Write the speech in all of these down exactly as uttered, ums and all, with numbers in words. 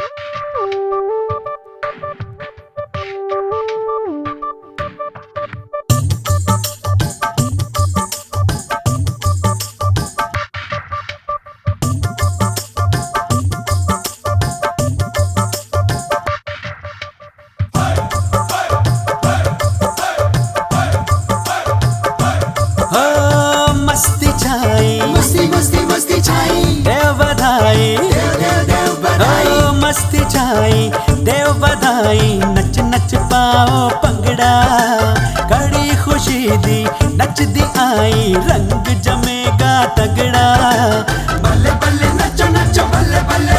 मस्ती छाई, मस्ती मस्ती मस्ती छाई, देव बधाई, देव देव देव बधाई। ओ मस्ती छाई, देव बधाई, नच नच पाओ पंगड़ा, कड़ी खुशी दी नच दी आई, रंग जमेगा तगड़ा। बल्ले बल्ले नचो नचो बल्ले बल्ले,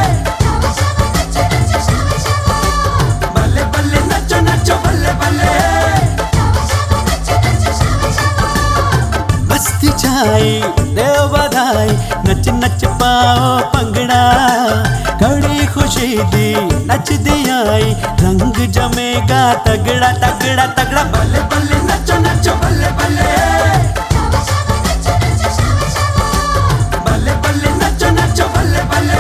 बल्ले बल्ले नचो नचो बल्ले बल्ले। मस्ती छाई, देव बधाई, नच नच पाओ पंगड़ा, कड़ी खुशी दी नच दी आई, रंग जमेगा तगड़ा तगड़ा तगड़ा। बल्ले बल्ले नचो नचो बल्ले बल्ले, बल्ले बल्ले नचो नचो बल्ले बल्ले।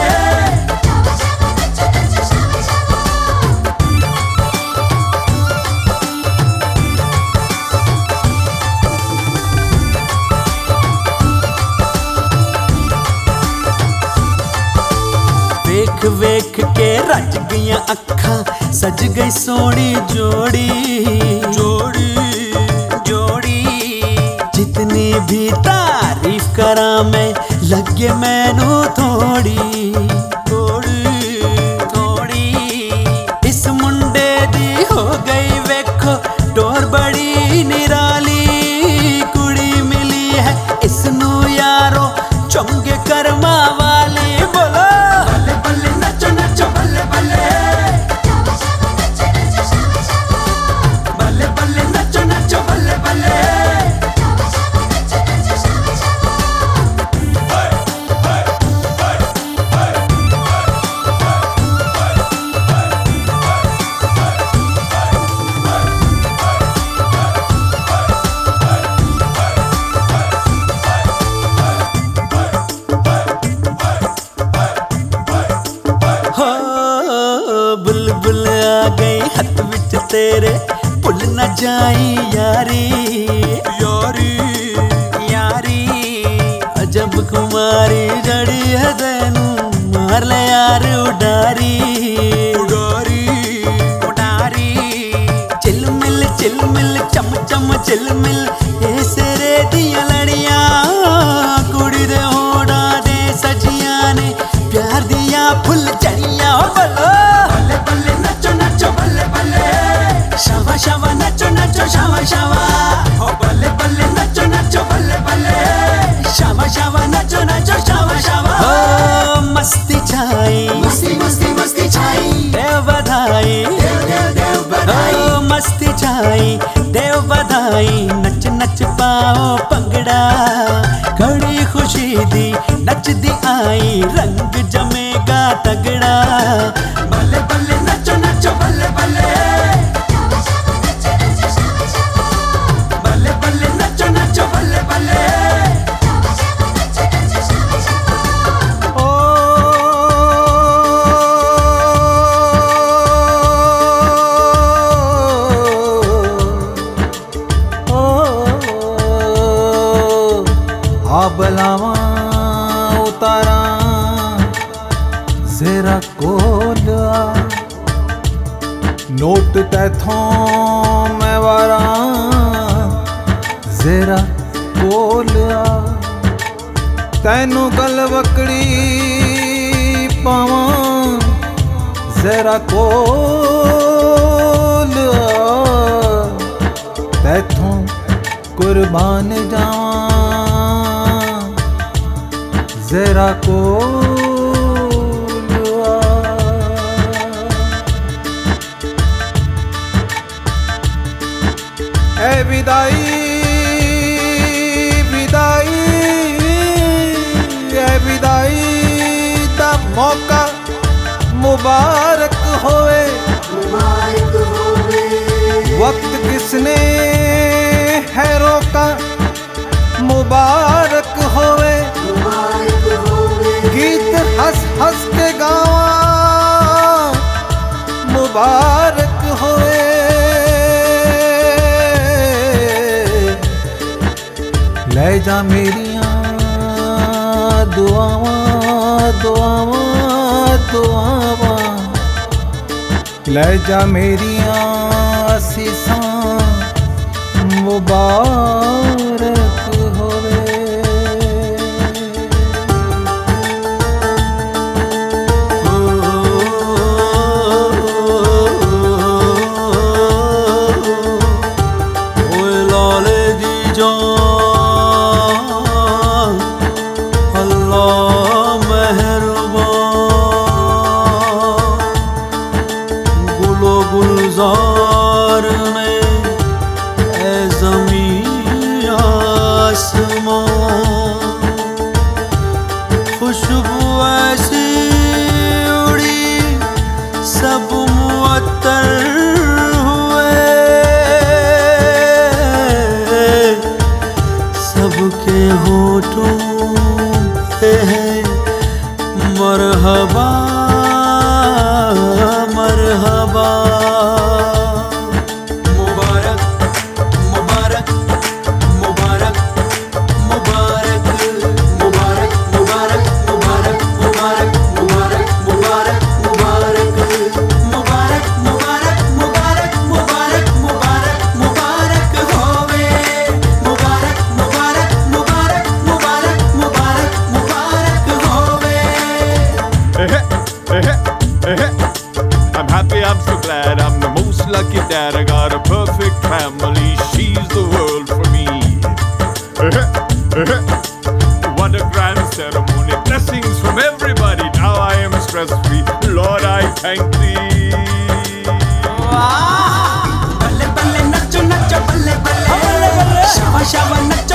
वेख वेख के रच गईयां अखां, सज गई सोनी जोड़ी जोड़ी जोड़ी। जितनी भी तारीफ करा मैं, लगे मैनू थोड़ी थोड़ी थोड़ी। इस मुंडे दी हो गई वेखो डोर बड़ी निराली, कुड़ी मिली है इसनू यारो चंगे कर्मा वाली। बोलो बल्ले बल्ले नचो नचो बल्ले बल्ले, बल्ले बल्ले नचो नचो बल्ले बल्ले। बुलबुल आ गई हथ विच तेरे, भुल न जाई यारी यारी यारी। अजब कुमारी जड़ी है तैनू, मार ले यार उडारी उडारी उडारी। चिलमिल चिलमिल चम चम चिलमिल, ए सिरे दियां लड़ियां, कुड़ी दे होड़ा दे सजियां ने, प्यार दिया फुल चढ़ियां। बोलो बल्ले बल्ले नचो नचो बल्ले बल्ले, शावा शावा नचो नचो शावा शावा। ओ बल्ले बल्ले नचो नचो बल्ले बल्ले, शावा शावा नचो नचो शावा शावा। ओ मस्ती छाई, मस्ती मस्ती मस्ती छाई, देव बधाई, देव देव देव बधाई। ओ मस्ती छाई, देव बधाई, नच नच पाओ पंगड़ा, कड़ी खुशी दी नच दी आई, रंग जमेगा तगड़ा। बल्ले बल्ले नचो नचो बल्ले बल्ले, बल्ले बल्ले नचो नचो बल्ले बल्ले। ओ आ बलावा उतारा जरा कोला, नोट तैथों मैं वारा जरा कोला। तैनू गल बकड़ी पावा जरा कोला, तैथों कुर्बान जावा जरा कोला। ए विदाई विदाई ए विदाई दा मौका मुबारक होवे, मुबारक होवे। वक्त किसने है रोका, मुबारक होवे। मुबारक होवे। गीत हंस हंस के गावा मुबारक होए। ले जा मेरिया दुआवां दुआवां दुआवां, ले जा मेरिया असीसां मुबारक होवे। ओए लाले दी जान अल्लाह मेहरबान, गुलो गुलजार ने ए ज़मीं आसमान, खुशबू ऐसी उड़ी सब मुअत्तर हुए, सबके होठों पे है मरहबा मरहबा। मुबारक मुबारक मुबारक मुबारक मुबारक मुबारक मुबारक मुबारक मुबारक मुबारक मुबारक मुबारक मुबारक मुबारक मुबारक मुबारक मुबारक होवे। मुबारक मुबारक मुबारक मुबारक मुबारक मुबारक होवे। I'm happy, I'm so glad, I'm the most lucky dad. I got a perfect family, she's the world for me. What a grand ceremony, blessings from everybody. Now I am stress free, Lord I thank thee. बल्ले बल्ले नचो नचो बल्ले बल्ले, शाबा शाबा नचो